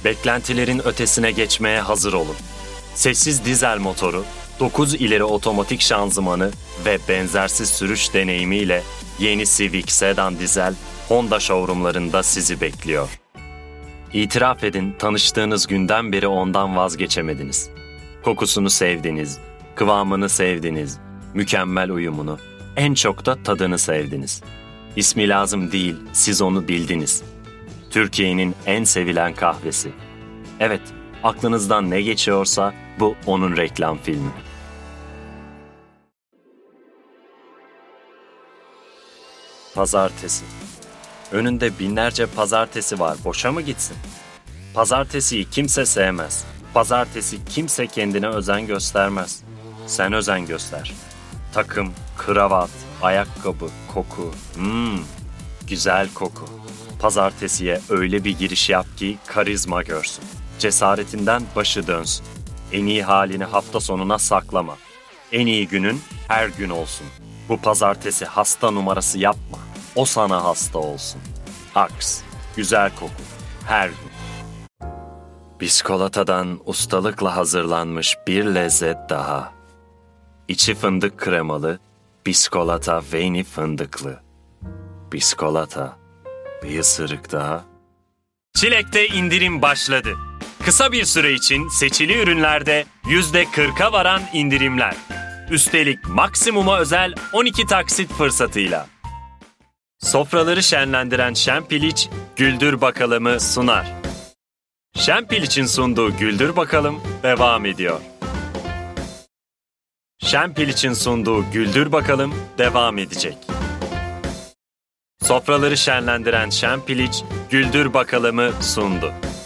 Beklentilerin ötesine geçmeye hazır olun. Sessiz dizel motoru, 9 ileri otomatik şanzımanı ve benzersiz sürüş deneyimiyle yeni Civic Sedan Dizel Honda showroomlarında sizi bekliyor. İtiraf edin, tanıştığınız günden beri ondan vazgeçemediniz. Kokusunu sevdiniz, kıvamını sevdiniz, mükemmel uyumunu, en çok da tadını sevdiniz. İsmi lazım değil, siz onu bildiniz. Türkiye'nin en sevilen kahvesi. Evet, aklınızdan ne geçiyorsa bu onun reklam filmi. Pazartesi. Önünde binlerce pazartesi var, boşa mı gitsin? Pazartesiyi kimse sevmez. Pazartesi kimse kendine özen göstermez. Sen özen göster. Takım, kravat, ayakkabı, koku. Güzel koku. Pazartesiye öyle bir giriş yap ki karizma görsün. Cesaretinden başı dönsün. En iyi halini hafta sonuna saklama. En iyi günün her gün olsun. Bu pazartesi hasta numarası yapma. O sana hasta olsun. Aks, güzel koku, her gün. Biskolatadan ustalıkla hazırlanmış bir lezzet daha. İçi fındık kremalı, biskolata veyni fındıklı. Biskolata, bir ısırık daha. Çilek'te indirim başladı. Kısa bir süre için seçili ürünlerde %40'a varan indirimler. Üstelik maksimuma özel 12 taksit fırsatıyla. Sofraları şenlendiren Şempiliç, Güldür Bakalım'ı sunar. Şempiliç'in sunduğu Güldür Bakalım devam ediyor. Şempiliç'in sunduğu Güldür Bakalım devam edecek. Sofraları şenlendiren Şempiliç, Güldür Bakalım'ı sundu.